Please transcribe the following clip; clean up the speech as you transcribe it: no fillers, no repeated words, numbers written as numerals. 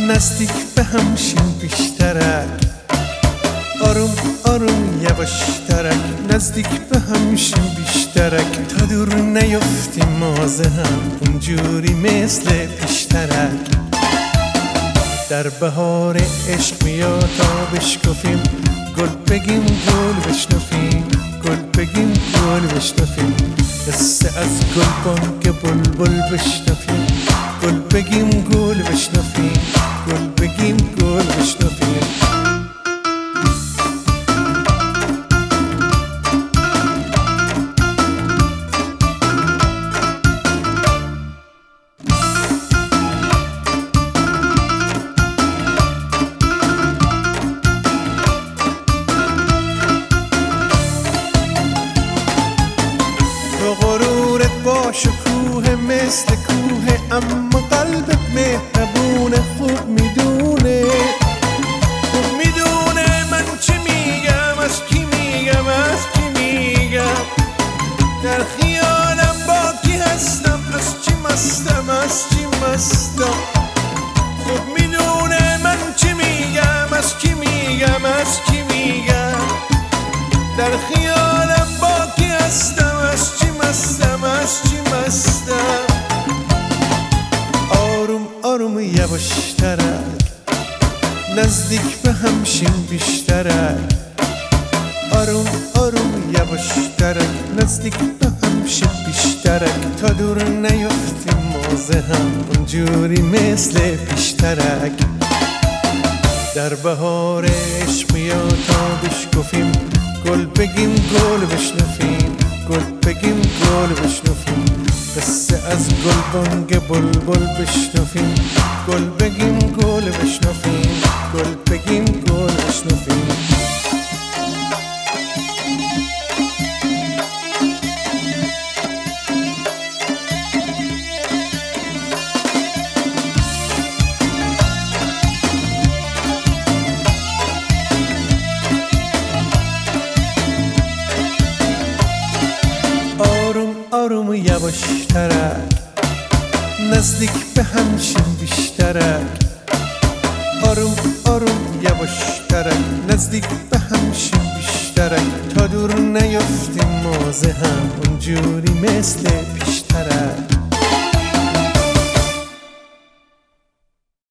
نزدیک به هم شیم بیشترک، آروم آروم یواشترک، نزدیک به هم شیم بیشترک، تا دور نیفتیم مازه هم اونجوری مثل پیشترک. در بهار عشق میاد تا بشکفیم، گل بگیم گل بشنفیم، گل بگیم گل بشنفیم، قصه از گل بانگ بلبل بشنفیم، گل بگیم گل بشنفیم، گل بگیم گل بشنفیم. تو غرورت با شکوه مثل کوه، اما قلبت مهربونه، خوب میدونه، خوب میدونه من چی میگم، از کی میگم، از کی میگم، در خیالم با کی هستم، از چی مستم، از چی مستم، خوب میدونه من چی میگم، از کی میگم، از کی میگم، در خیالم با کی هستم، از چی مستم، از چی مستم. آروم آروم یواشترک، نزدیک به هم شیم بیشترک، آروم آروم یواشترک، نزدیک به هم شیم بیشترک، تا دور نیفتیم مازه هم اونجوری مثل پیشترک. در بهار عشق میاد تا بشکفیم، گل بگیم گل بشنفیم، گل بگیم گل بشنفیم، قصه از گل بانگ بلبل بشنفیم، گل بگیم گل بشنفیم، گل بگیم گل بشنفیم. آروم آروم یواشترک، نزدیک به هم شیم بیشترک، آروم آروم یواشترک، نزدیک به هم شیم بیشترک، تا دور نیفتیم مازه هم اونجوری مثل پیشترک.